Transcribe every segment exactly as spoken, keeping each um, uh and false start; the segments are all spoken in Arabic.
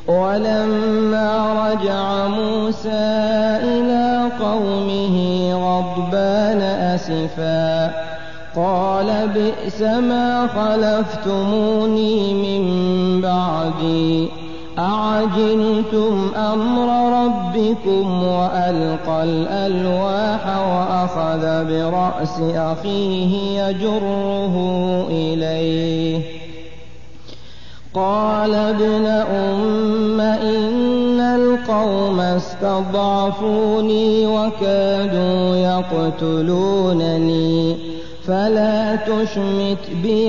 ولما رجع موسى إلى قومه غضبان أسفا قال بئس ما خلفتموني من بعدي أعجلتم أمر ربكم وألقى الألواح وأخذ برأس أخيه يجره إليه قال ابن أم إن القوم استضعفوني وكادوا يقتلونني فلا تشمت بي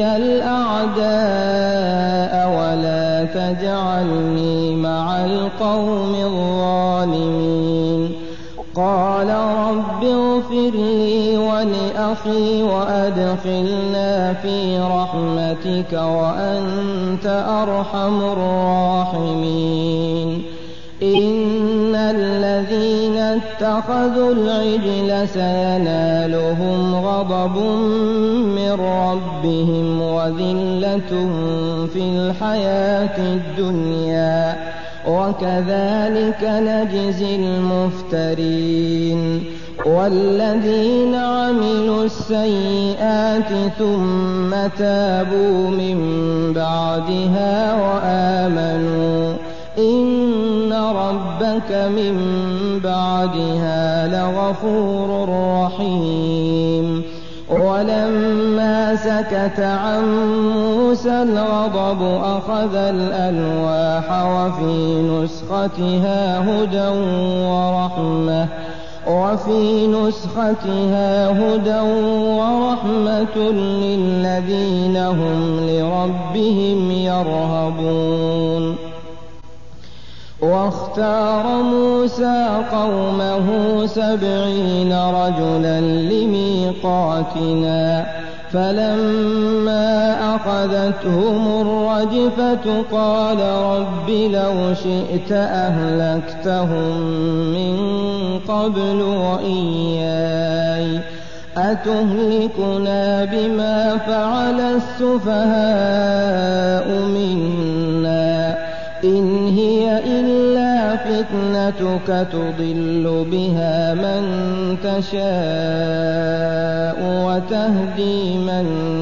الأعداء ولا تجعلني مع القوم الظالمين قال رب اغفر لي ولأخي وأدخلنا في رحمتك وأنت أرحم الراحمين إن الذين اتخذوا العجل سينالهم غضب من ربهم وذلة في الحياة الدنيا وكذلك نجزي المفترين والذين عملوا السيئات ثم تابوا من بعدها وآمنوا إن ربك من بعدها لغفور رحيم ولما سكت عن موسى الغضب أخذ الألواح وفي نسختها هدى ورحمة وفي نسختها هدى ورحمة للذين هم لربهم يرهبون واختار موسى قومه سبعين رجلا لميقاتنا فلما أخذتهم الرجفة قال رب لو شئت أهلكتهم من قبل وإياي أتهلكنا بما فعل السفهاء منا إن هي إلا فتنتك تضل بها من تشاء وتهدي من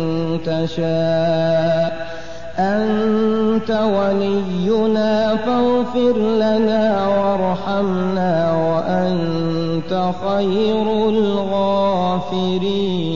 تشاء أنت ولينا فاغفر لنا وارحمنا وأنت خير الغافرين